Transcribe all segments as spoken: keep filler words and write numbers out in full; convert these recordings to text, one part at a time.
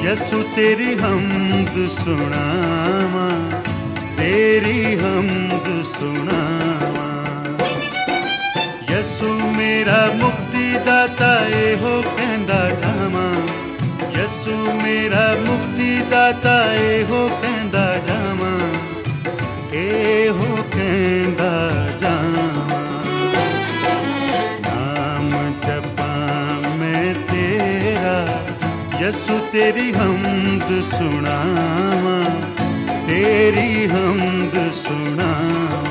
यसु तेरी हमद सुनावा, तेरी हमद सुनावा। यसु मेरा मुक्तिदाता एहो कहंदा जावा, यसु मेरा मुक्तिदाता एहो कहंदा जावा, एहो कहंदा जावा। नाम जपा मैं तेरा, यसु तेरी हमद सुनावा, तेरी हमद सुनावा।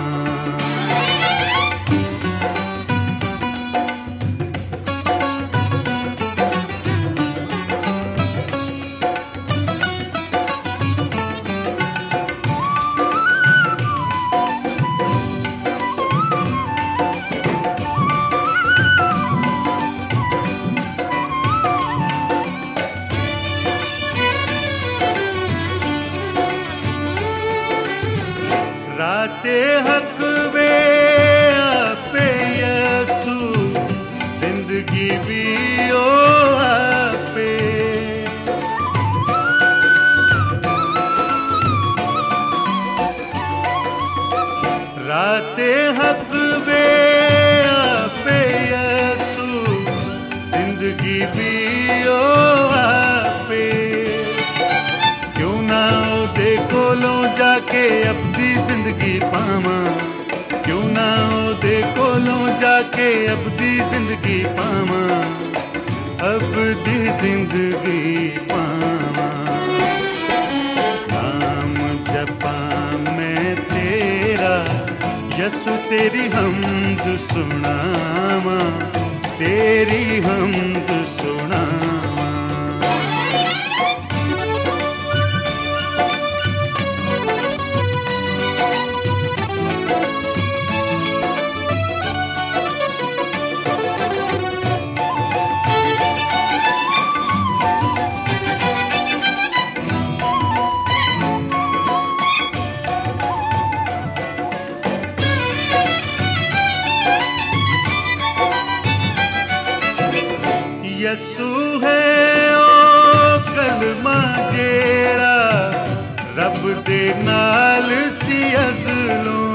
राते हक वे आपे यसु, जिंदगी भी ओ आपे। राते हक वे आपे यसु, जिंदगी भी ओ आपे। क्यों ना ओदे कोलों जाके अपनी जिंदगी पावा, क्यों ना ओदे कोलों जाके अपनी जिंदगी पावा, अपनी जिंदगी पावा। नाम जपा मैं तेरा, यसु तेरी हमद सुनावा, तेरी हमद सुनावा। यसु है ओ कलमा जेड़ा, रब दे नाल सी अज़लों।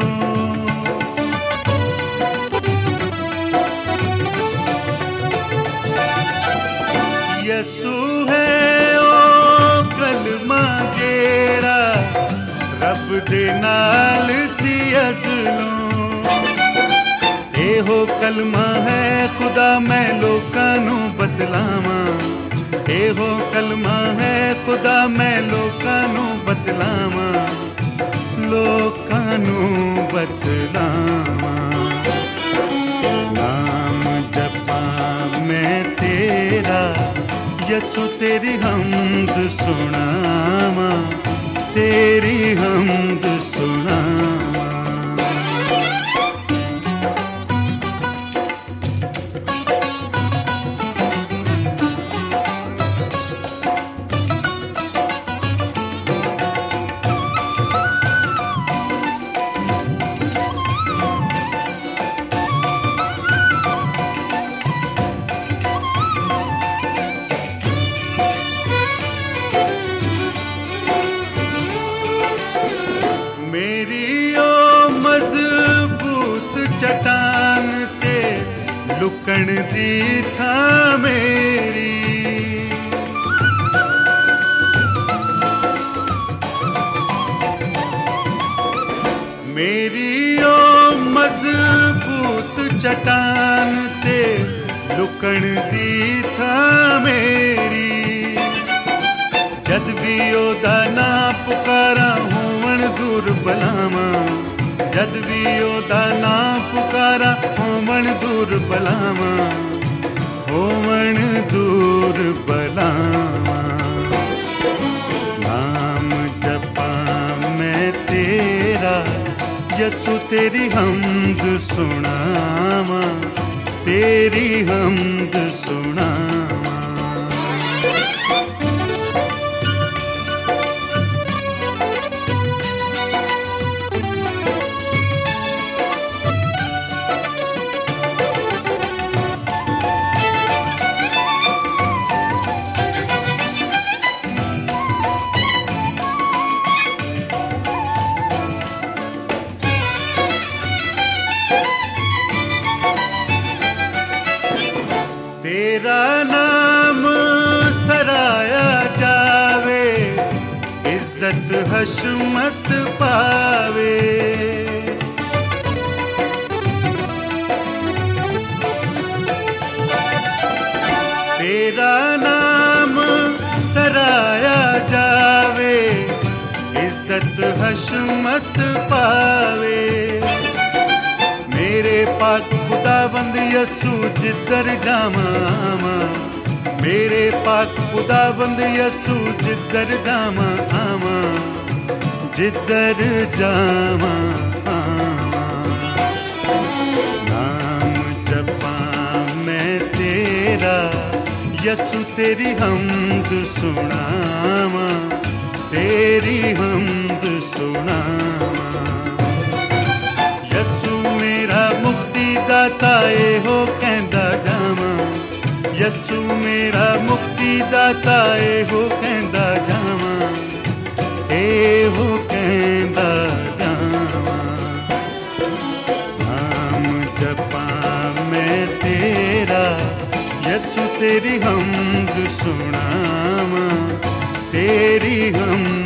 यसु है ओ कलमा जेड़ा, रब दे नाल सी अज़लों। एहो कलमा है खुदा मैं लोकां नू बतलावा, एहो कलमा है खुदा मैं लोकां नू बतलावा, लोकां नू बतलावा। नाम जपा मैं तेरा, यसु तेरी हमद सुनावा, तेरी हमद सुनावा। मेरी ओ मजबूत चट्टान ते लुकण दी थां मेरी। मेरी ओ मजबूत चट्टान ते लुकण दी थां मेरी। जद भी ओदा ना पुकारा होवण दूर बलावा, जद भी ओदा ना पुकारा होवण दूर बलावा, होवण दूर बलावा। नाम जपा मैं तेरा, यसु तेरी हमद सुनावा, तेरी हमद सुनावा। हशमत पावे। तेरा नाम सराया जावे, इज्जत हशमत पावे। मेरे पाक खुदावंद यसू जिधर जावा, मेरे पाक खुदावंद यसू जिधर जावा आवा, जिधर जावा आवा। नाम जपा मैं तेरा, यसू तेरी हमद सुनावा, तेरी हमद सुनावा। यसू मेरा मुक्ति दाता एहो कहंदा जावा, यसू मेरा मुक्ति दाता एहो कहंदा जावा, एहो कहंदा जावा। नाम जपा मैं तेरा, यसू तेरी हमद सुनावा, तेरी हमद